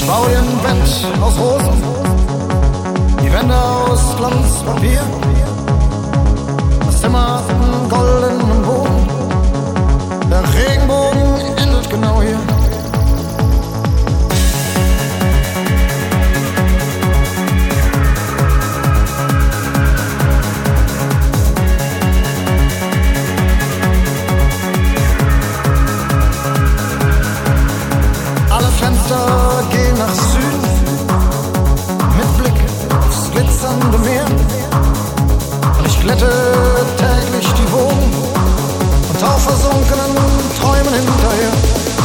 Ich bau dir ein Bett aus Rosen, die Wände aus Glanzpapier, das Zimmer hat einen goldenen Boden, der Regenbogen endet genau hier. Fenster gehen nach Süden, mit Blick aufs glitzernde Meer. Und ich glätte täglich die Wogen und tauchversunkenen Träumen hinterher.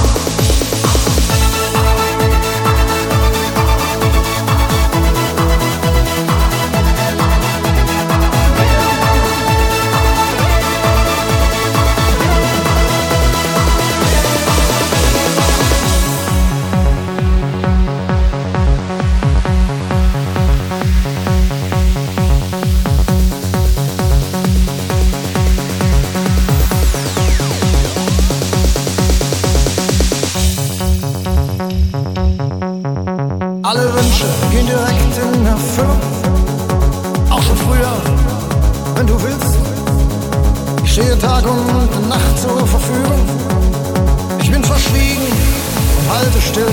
Alle Wünsche gehen direkt in Erfüllung, auch schon früher, wenn du willst. Ich stehe Tag und Nacht zur Verfügung. Ich bin verschwiegen und halte still.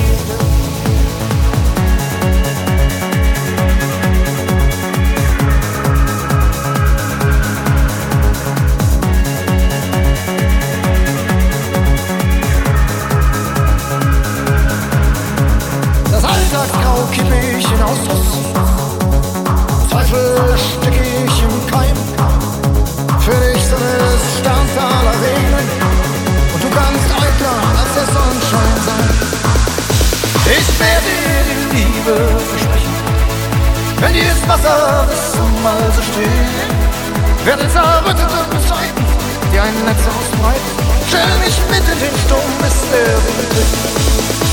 Alltagsgrau kippe ich in Ausdruss, Zweifel stecke ich im Keim. Für dich soll es Sterntaler regnen und du kannst eitler als der Sonnenschein sein. Ich werde dir die Liebe versprechen, wenn dieses Wasser bis zum Halse steht. Werde zerrüttete Zeiten, die ein Netz ausbreiten. Stell mich mit in den Sturm, bis der Wind bricht.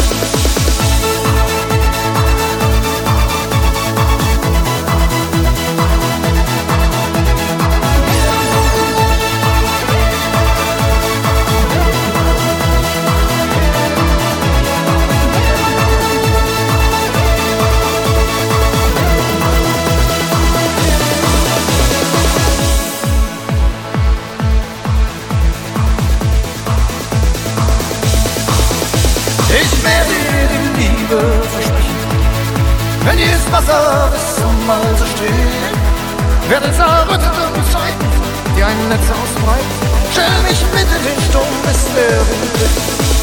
Ich werde dir die Liebe versprechen, wenn dieses Wasser bis zum Halse steht. Werde zerrüttete Zeiten, die ein Netz ausbreiten. Stell mich mit in den Sturm, bis der Wind bricht.